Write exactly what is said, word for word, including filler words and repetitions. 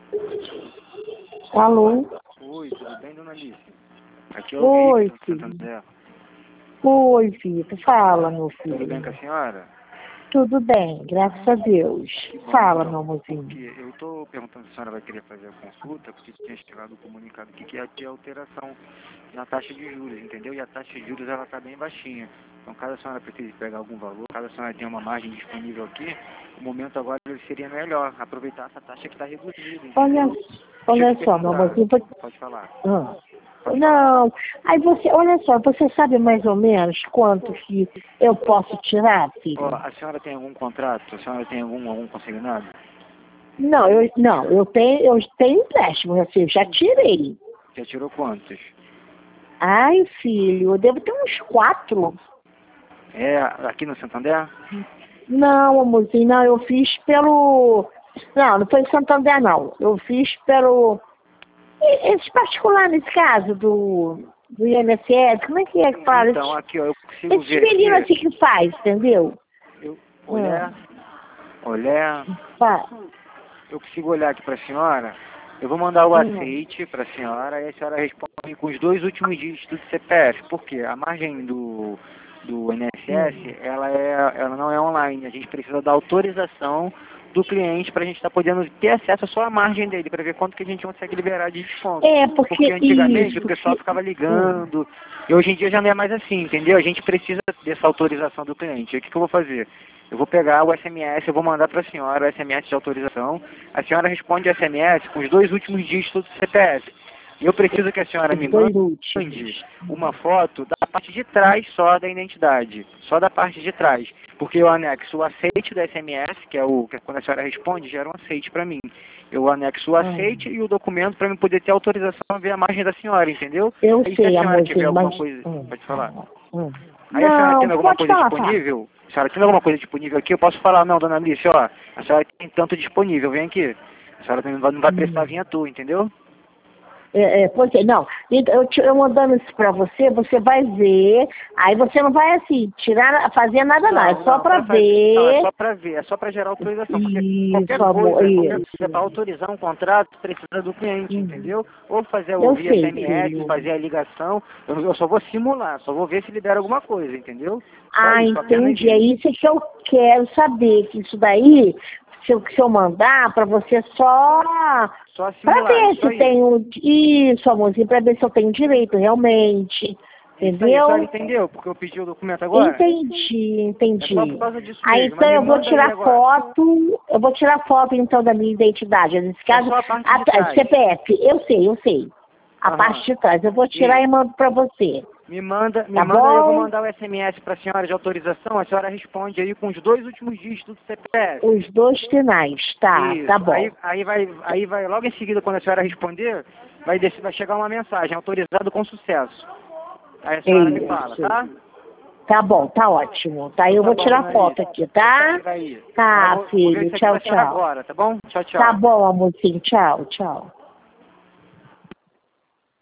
Alô? Oi, tudo bem, dona Alice? Aqui é o Oi, Victor, filho. Santander. Oi, Vitor. Fala, meu filho. Tudo bem com a senhora? Tudo bem, graças a Deus. Que bom, Fala, então, meu amorzinho. porque eu estou perguntando se a senhora vai querer fazer a consulta, porque tinha chegado o comunicado aqui que aqui é alteração na taxa de juros, entendeu? E a taxa de juros ela está bem baixinha. Então, caso a senhora precise pegar algum valor, caso a senhora tenha uma margem disponível aqui, o momento agora seria melhor aproveitar essa taxa que está reduzida, Olha, entendeu? olha Deixa eu te só, meu perguntar. amorzinho. vou- Pode falar. Ah. Pode falar. Não, aí você, olha só, você sabe mais ou menos quanto que eu posso tirar, Ó, filho? a senhora tem algum contrato? A senhora tem algum, algum consignado? Não, eu não, eu tenho, eu tenho empréstimo, meu filho, já tirei. Já tirou quantos? Ai, filho, eu devo ter uns quatro. É aqui no Santander? Não, amorzinho, não, eu fiz pelo. Não, não foi em Santander, não. Eu fiz pelo. e- Esse particular, nesse caso, do, do I N S S, como é que é que fala? Então, Esses, aqui, ó, eu consigo esses ver meninos aqui. assim que faz, entendeu? Eu, olhar, Ah, olhar, fa- eu consigo olhar aqui para a senhora. Eu vou mandar o hum, aceite para a senhora e a senhora responde com os dois últimos dígitos do C P F. Por quê? A margem do, do I N S S, hum. ela, é, ela não é online. A gente precisa da autorização do cliente para a gente estar podendo ter acesso à sua margem dele, para ver quanto que a gente consegue liberar de desconto. É, Porque porque antigamente isso, o pessoal porque. ficava hum, ligando, e hoje em dia já não é mais assim, entendeu? A gente precisa dessa autorização do cliente. E o que, que eu vou fazer? Eu vou pegar o S M S, eu vou mandar para a senhora o S M S de autorização. A senhora responde o S M S com os dois últimos dígitos do C P F. E eu preciso que a senhora me os dois mande últimos. uma foto da parte de trás só da identidade. Só da parte de trás. Porque eu anexo o aceite do S M S, que é o que é quando a senhora responde, gera um aceite para mim. Eu anexo o Hum, aceite e o documento para eu poder ter autorização a ver a margem da senhora, entendeu? eu Aí se a sei, senhora tiver amorzinho, alguma mas. coisa, hum, pode falar. hum. Aí a senhora Não, tendo alguma pode coisa falar, fala. disponível, a senhora tendo alguma coisa disponível aqui, eu posso falar, não, dona Alice, ó, a senhora tem tanto disponível, vem aqui. A senhora não vai, não vai precisar Hum. vir à toa, entendeu? É, é, pois é, não. Então, Eu, te- eu mandando isso pra você, você vai ver. Aí você não vai assim, tirar, fazer nada não. É Não, só não, pra para fazer, não, é ver. só para ver, é só para gerar autorização, porque Isso, qualquer amor, coisa, qualquer isso. coisa para autorizar um contrato precisa do cliente, Hum. entendeu? Ou fazer o Eu via sei, S M S, filho. fazer a ligação, eu, eu só vou simular, só vou ver se libera alguma coisa, entendeu? Só Ah, isso, apenas entendi. É isso. isso que eu quero saber. Que isso daí, se eu, se eu mandar pra você só. Só Pra simular, ver só se isso. tenho. Isso, amorzinho, pra ver se eu tenho direito realmente. Isso aí, a senhora Entendeu? entendeu? Porque eu pedi o documento agora? Entendi, É só por entendi. causa disso Aí mesmo, mas então me eu vou manda aí tirar agora. foto, eu vou tirar foto então da minha identidade. Nesse É caso, só a parte a, de a trás. C P F, eu sei, eu sei. A Aham. parte de trás, eu vou tirar Isso. e mando pra você. Me manda, me Tá manda aí, eu vou bom? mandar o S M S para a senhora de autorização, a senhora responde aí com os dois últimos dígitos do C P F. Os dois finais, tá, tá Isso. bom. Aí, aí, vai, aí vai, logo em seguida, quando a senhora responder, vai, descer, vai chegar uma mensagem, autorizado com sucesso. Aí a É senhora me fala, isso. tá? Tá bom, tá ótimo. Tá, Então eu tá vou bom, tirar dona foto Alice. aqui, Você tá? tira aí. Aí eu Tá, vou, vou ver filho, isso aqui tchau, pra senhora tchau. agora, tá bom? Tchau, Tá tchau. bom, amorzinho, tchau, tchau.